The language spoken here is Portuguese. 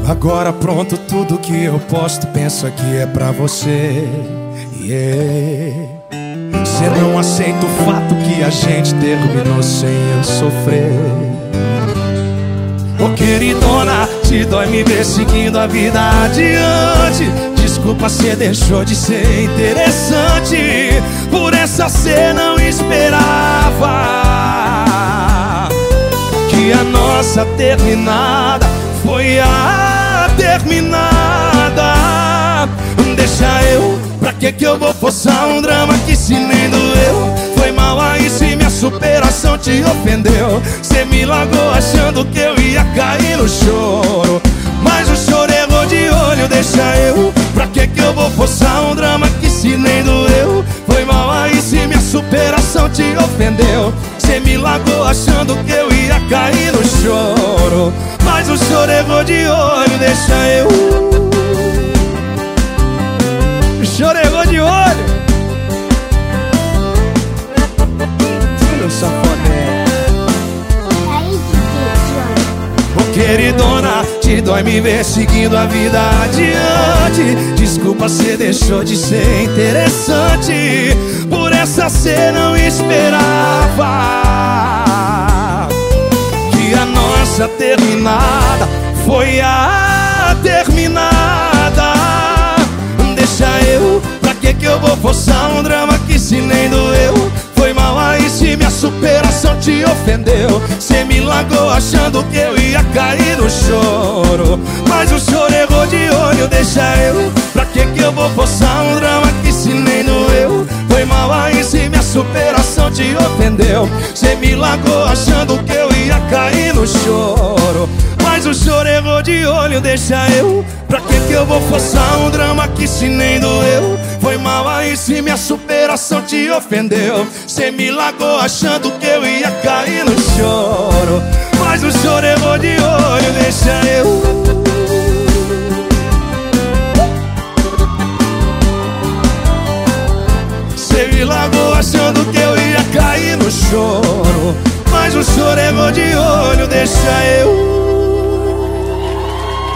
Agora pronto, tudo que eu posto, pensa que é pra você. Cê não aceita o fato que a gente terminou sem eu sofrer. Ô queridona, te dói me ver seguindo a vida adiante. Desculpa, cê deixou de ser interessante. Por essa cê não esperava que a nossa terminada foi a terminada. Deixa eu, pra que eu vou forçar um drama que se nem doeu? Foi mal aí se minha superação te ofendeu. Cê me largou achando que eu ia cair no choro, mas o choro errou de olho. Deixa eu, pra que eu vou forçar um drama que se nem doeu? Foi mal aí se minha superação te ofendeu. Cê me largou achando que eu ia cair no choro, mas o choro errou de olho. Deixa eu, o choro errou de olho. Meu safoné. Ô queridona, te dói me ver seguindo a vida adiante. Desculpa, cê deixou de ser interessante. Por essa cê não esperava que a nossa terminada foi a terminada. Deixa eu, pra que eu vou forçar um drama que se nem doeu? Foi mal aí se minha superação te ofendeu. Cê me largou achando que eu ia cair no choro, mas o choro errou de olho. Deixa eu, pra que eu vou forçar um drama que se nem doeu? Foi mal aí se minha superação te ofendeu. Cê me largou achando que eu ia cair no choro, mas o choro errou de olho. Deixa eu, pra que eu vou forçar um drama que se nem doeu? Foi mal aí se minha superação te ofendeu. Cê me largou achando que eu ia cair no choro, mas o choro errou de olho. Deixa eu, cê me largou achando que eu ia cair no choro, mas o choro errou de olho. Deixa eu.